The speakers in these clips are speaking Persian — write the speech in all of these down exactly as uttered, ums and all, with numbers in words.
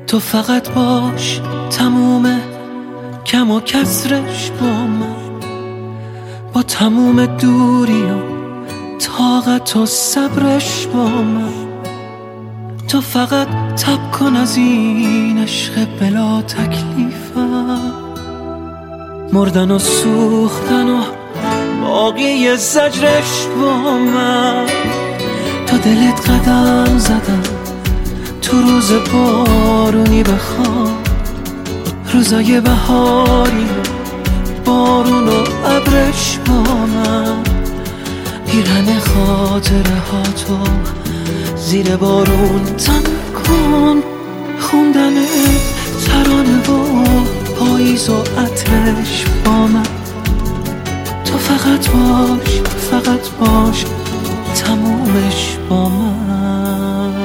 تو فقط باش، تموم کم و کسرش با من، با تموم دوری و طاقت و صبرش با من. تو فقط تب کن از این عشق بلا تکلیفم، مردن و سوختن و باقی زجرش با من. تا دلت قدم زدم تو روز بارونی بخوام، روزای بهاری بارون و ابرش با من. پیرهن خاطره ها تو زیر بارون تن کن، خوندن ترانه و پاییز و عطرش با من. تو فقط باش، فقط باش، تمومش با من.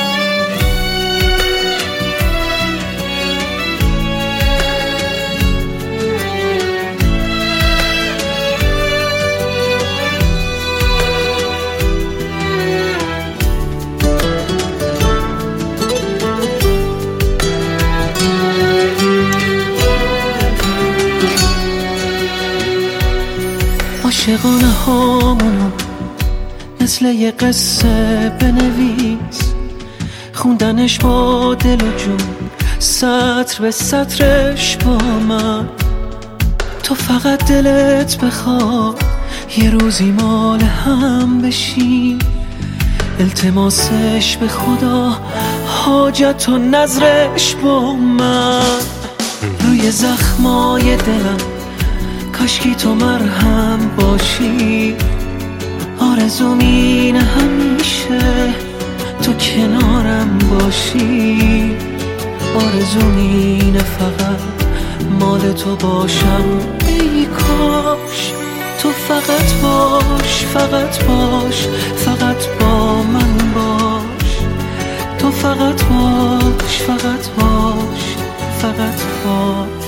عاشقانه هامونو مثل یه قصه بنویس، خوندنش با دل و جون سطر به سطرش با من. تو فقط دلت بخواد یه روزی مال هم بشی، التماسش به خدا حاجت و نظرش با من. روی زخمای دلم کاشکی تو مرهم باشی، آرزوم اینه همیشه تو کنارم باشی. آرزوم اینه فقط مال تو باشم، ای کاش. تو فقط باش، فقط باش، فقط با من باش. تو فقط باش، فقط باش، فقط باش.